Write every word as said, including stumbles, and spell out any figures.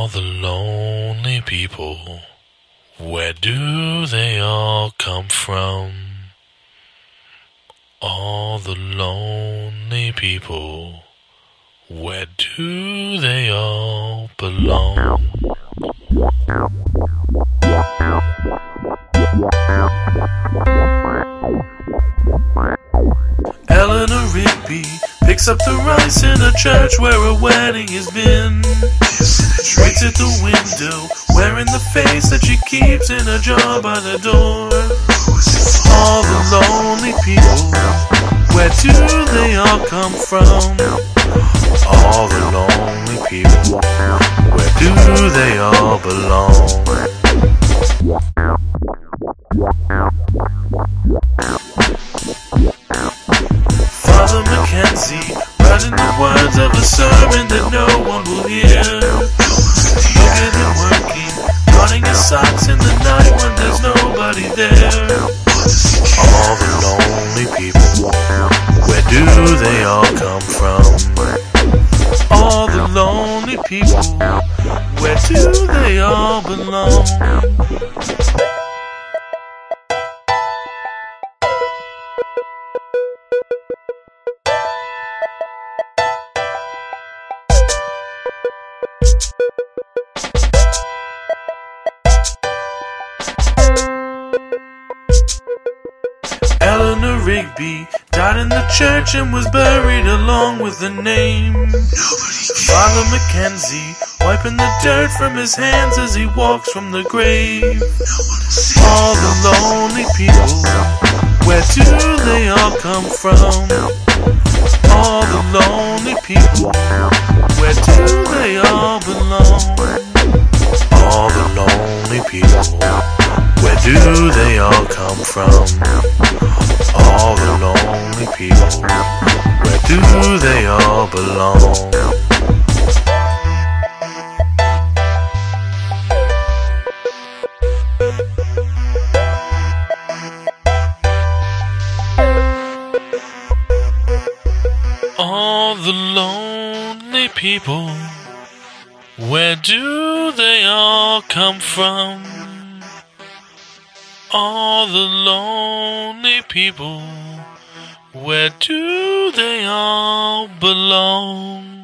the lonely people, where do they all come from? All the lonely people, where do they all belong? Eleanor Rigby picks up the rice in a church where a wedding has been. Waits at the window, wearing the face that she keeps in a jar by the door. All the lonely people, where do they all come from? All the lonely people, where do they all belong? Father Mackenzie, writing the words of a sermon that no one will hear. Look at him working, running his socks in the night when there's nobody there. All the lonely people, where do they all come from? All the lonely people, where do they all belong? Eleanor Rigby died in the church and was buried along with the name. Father Mackenzie wiping the dirt from his hands as he walks from the grave. All the lonely people, where do they all come from? All the lonely people, where do they all belong? All the lonely people, where do they all come from? All the lonely people, where do they all belong? All the lonely people, where do they all come from? All the lonely people, where do they all belong?